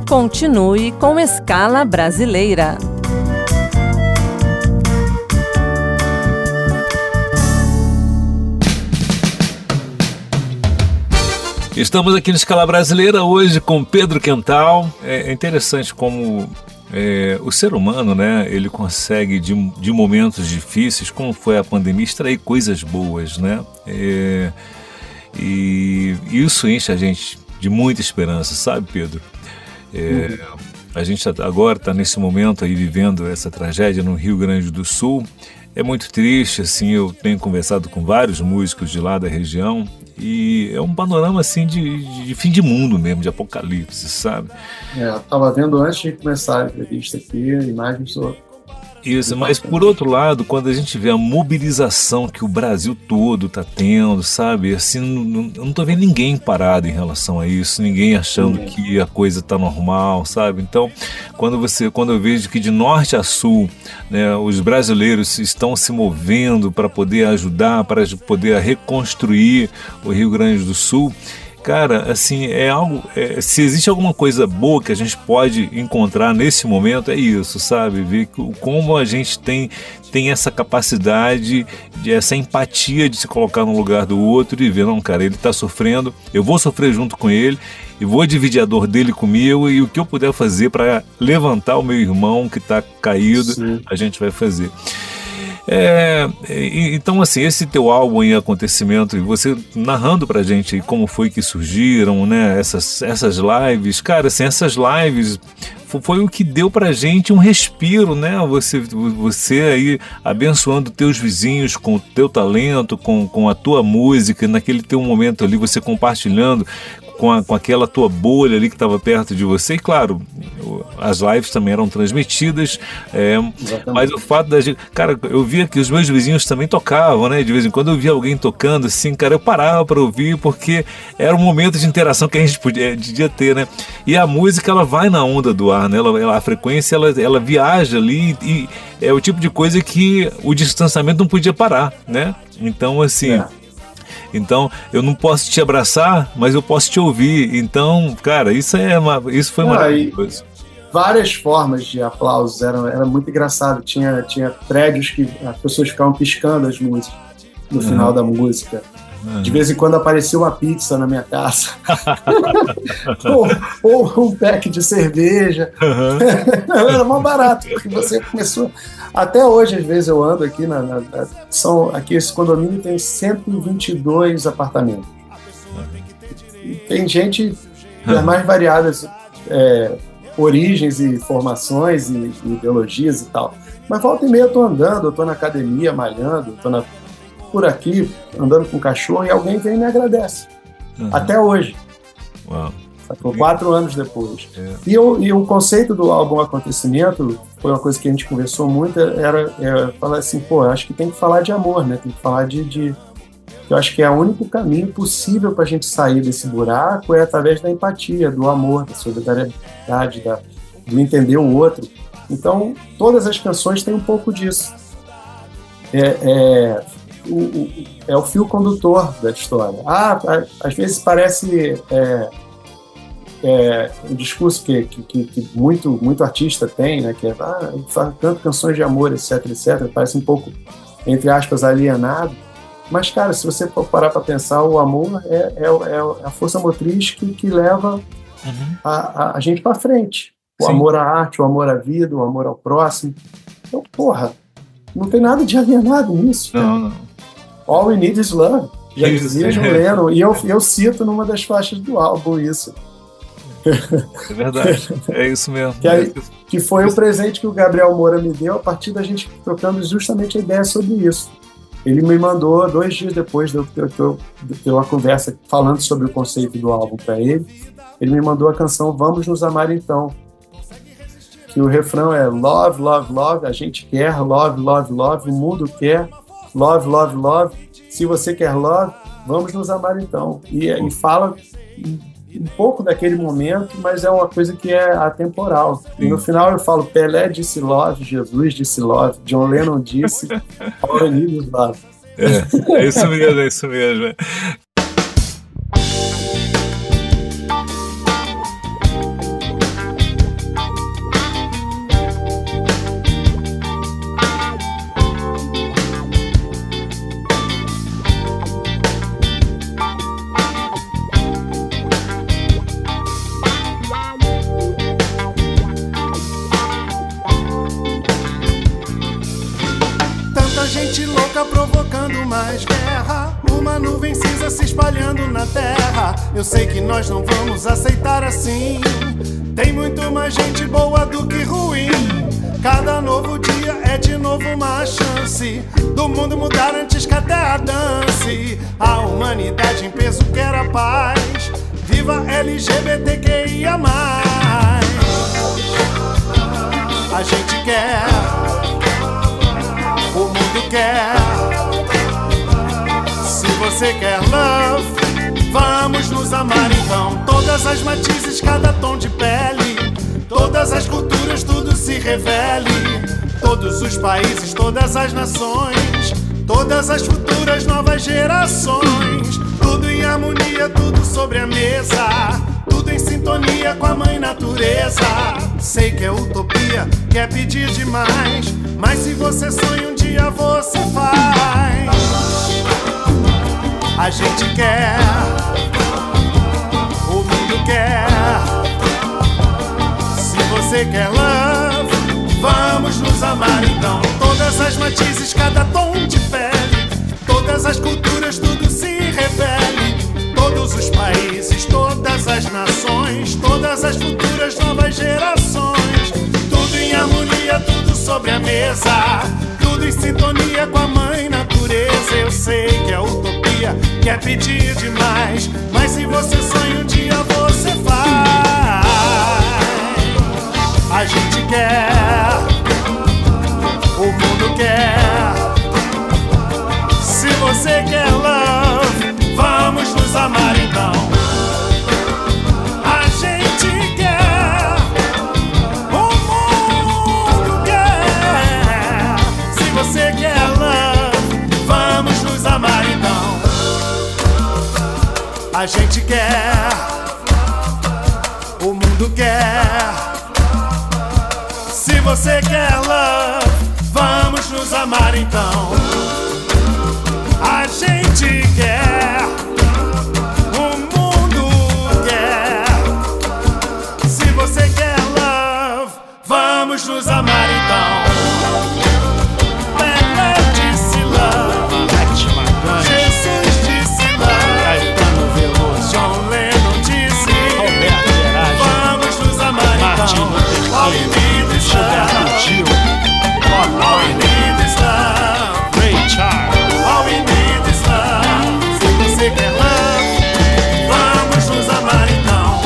Continue com Escala Brasileira. Estamos aqui no Escala Brasileira hoje com Pedro Quental. É interessante como o ser humano, né, ele consegue de momentos difíceis, como foi a pandemia, extrair coisas boas, né? E isso enche a gente de muita esperança, sabe, Pedro? A gente agora está nesse momento aí vivendo essa tragédia no Rio Grande do Sul. É muito triste, assim, eu tenho conversado com vários músicos de lá da região e é um panorama, assim, de fim de mundo mesmo, de apocalipse, sabe? Eu estava vendo antes de começar a entrevista aqui, imagens do... Isso, mas por outro lado, quando a gente vê a mobilização que o Brasil todo está tendo, sabe, assim, eu não estou vendo ninguém parado em relação a isso, ninguém achando que a coisa está normal, sabe? Então, quando eu vejo que de norte a sul, né, os brasileiros estão se movendo para poder ajudar, para poder reconstruir o Rio Grande do Sul, cara, assim, é algo. Se existe alguma coisa boa que a gente pode encontrar nesse momento, é isso, sabe? Ver como a gente tem essa capacidade, essa empatia de se colocar no lugar do outro e ver, não, cara, ele está sofrendo, eu vou sofrer junto com ele e vou dividir a dor dele comigo e o que eu puder fazer para levantar o meu irmão que está caído, sim, a gente vai fazer. Então, assim, esse teu álbum em Acontecimento, e você narrando pra gente aí como foi que surgiram, né, essas lives, cara, assim, essas lives foi o que deu pra gente um respiro, né, você aí abençoando teus vizinhos com o teu talento, com a tua música, naquele teu momento ali, você compartilhando com aquela tua bolha ali que estava perto de você, e claro, as lives também eram transmitidas, mas o fato da gente, cara, eu via que os meus vizinhos também tocavam, né, de vez em quando eu via alguém tocando assim, cara, eu parava para ouvir, porque era um momento de interação que a gente podia ter, né, e a música, ela vai na onda do ar, né, a frequência, ela viaja ali, e é o tipo de coisa que o distanciamento não podia parar, né, então assim... Então, eu não posso te abraçar, mas eu posso te ouvir. Então, cara, isso foi maravilhoso. Várias formas de aplausos, era muito engraçado. Tinha prédios que as pessoas ficavam piscando as músicas no final da música. De vez em quando aparecia uma pizza na minha casa. ou um pack de cerveja. Era mais barato, porque você começou... Até hoje, às vezes, eu ando aqui, aqui esse condomínio tem 122 apartamentos. E tem gente das mais variadas origens e formações e ideologias e tal. Mas volta e meia eu tô andando, eu tô na academia, malhando, por aqui, andando com o cachorro, e alguém vem e me agradece. Até hoje. Uau. Por 4 anos depois. E o conceito do álbum Acontecimento foi uma coisa que a gente conversou muito, era falar assim, acho que tem que falar de amor, né? Tem que falar eu acho que é o único caminho possível para a gente sair desse buraco é através da empatia, do amor, da solidariedade, do entender o outro. Então, todas as canções têm um pouco disso. É o fio condutor da história. Às vezes parece... um discurso que muito artista tem, né, que canto canções de amor, etc, parece um pouco, entre aspas, alienado, mas, cara, se você for parar para pensar, o amor é a força motriz que leva a gente para frente. O Sim. amor à arte, o amor à vida, o amor ao próximo. Então, não tem nada de alienado nisso. Não. All we need is love. Já dizia John Lennon, e eu cito numa das faixas do álbum isso. É verdade, é isso mesmo. Que foi o presente que o Gabriel Moura me deu a partir da gente trocando justamente a ideia sobre isso. Ele me mandou 2 dias depois de eu ter uma conversa falando sobre o conceito do álbum para ele. Ele me mandou a canção Vamos Nos Amar Então, que o refrão é Love, Love, Love, a gente quer, Love, Love, Love, o mundo quer, Love, Love, Love, se você quer Love, vamos nos amar então. E fala um pouco daquele momento, mas é uma coisa que é atemporal. Sim. E no final eu falo, Pelé disse love, Jesus disse love, John Lennon disse all I need is love. É isso mesmo, é isso mesmo. louca provocando mais guerra, uma nuvem cinza se espalhando na terra. Eu sei que nós não vamos aceitar assim. Tem muito mais gente boa do que ruim. Cada novo dia é de novo uma chance do mundo mudar antes que a terra dance. A humanidade em peso quer a paz. Viva LGBTQIA+. A gente quer, o mundo quer. Se você quer love, vamos nos amar então. Todas as matizes, cada tom de pele, todas as culturas, tudo se revele. Todos os países, todas as nações, todas as futuras novas gerações. Tudo em harmonia, tudo sobre a mesa, tudo em sintonia com a mãe natureza. Sei que é utopia, quer pedir demais, mas se você sonha um dia você faz. A gente quer, o mundo quer. Se você quer love, vamos nos amar então. Todas as matizes, cada tom de pele, todas as culturas, tudo se revele. Todos os países, todas as nações, todas as futuras novas gerações. Tudo em harmonia, tudo sobre a mesa, tudo em sintonia com a mãe natureza. Eu sei que é utopia, quer pedir demais, mas se você sonha um dia você faz. A gente quer, o mundo quer. Se você quer love, vamos nos amar então. A gente quer, o mundo quer. Se você quer love, vamos nos amar então. A gente quer, o mundo quer. Se você quer love, vamos nos amar então. A gente quer, o mundo quer. Se você quer love, vamos nos amar então. Pelé disse love, Jesus disse love, John Lennon disse vamos nos amar então. All we need is love. All we need is love. Ray Charles. All we need is love. Se você quer love, vamos nos amar então.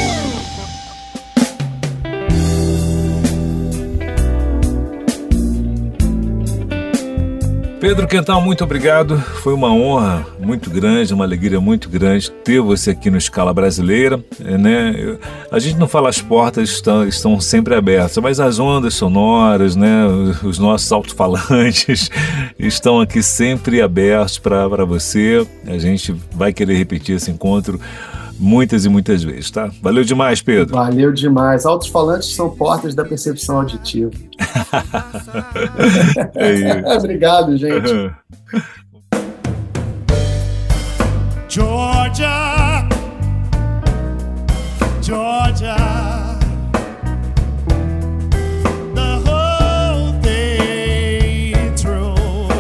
Pedro Quental, muito obrigado. Foi uma honra muito grande, uma alegria muito grande ter você aqui no Escala Brasileira, né? A gente não fala, as portas estão sempre abertas, mas as ondas sonoras, né? Os nossos alto-falantes estão aqui sempre abertos para você. A gente vai querer repetir esse encontro muitas e muitas vezes, tá? Valeu demais, Pedro. Valeu demais. Altos-falantes são portas da percepção auditiva. É isso. Obrigado, gente. Georgia, Georgia, the whole day through,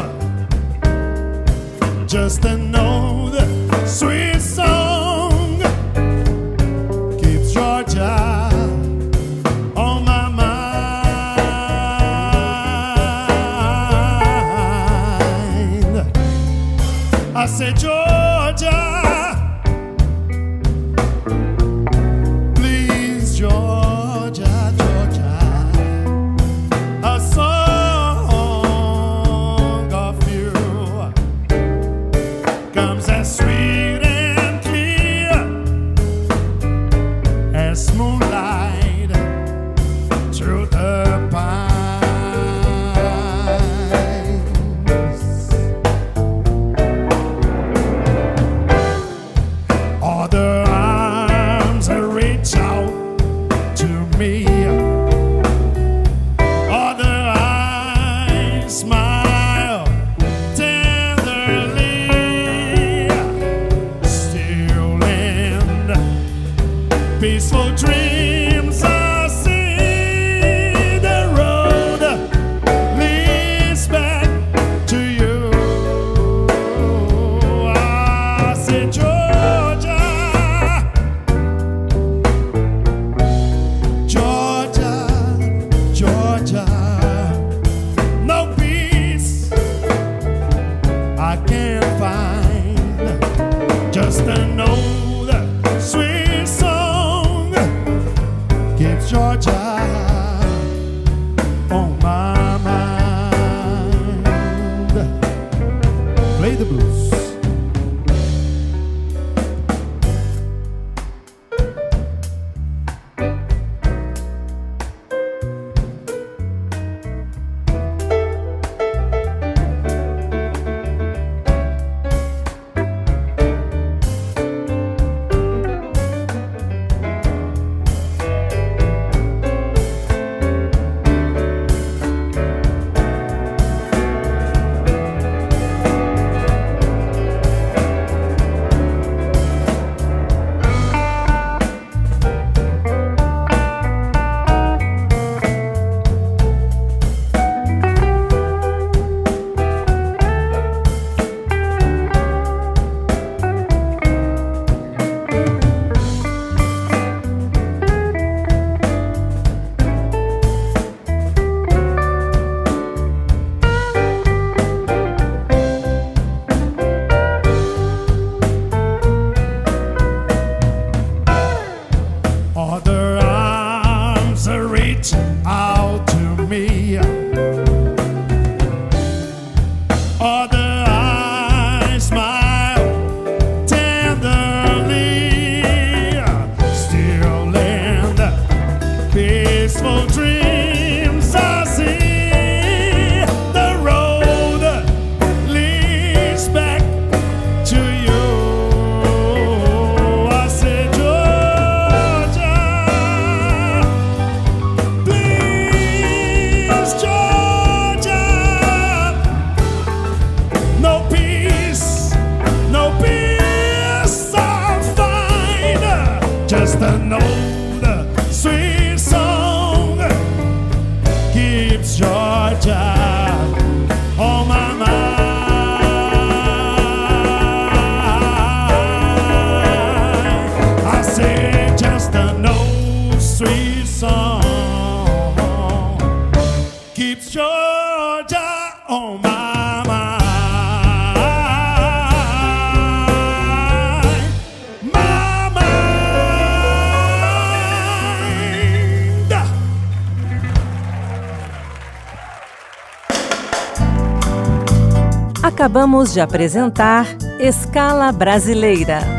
just to know the sweet song keeps Georgia on my mind. I said, Georgia, please, Georgia, Georgia, a song of you comes as sweet and clear as moonlight through the pines. Other arms reach out to me. Other eyes smile tenderly, still in peaceful dreams. I see the road leads back to you. Georgia on my mind. Play the blues. Other arms reach out to me. Other eyes smile tenderly. Still in the peaceful dreams I see. The road leads back to you. I said, just an old sweet song keeps Georgia on my mind. I say just an old sweet song keeps Georgia on my mind. Acabamos de apresentar Escala Brasileira.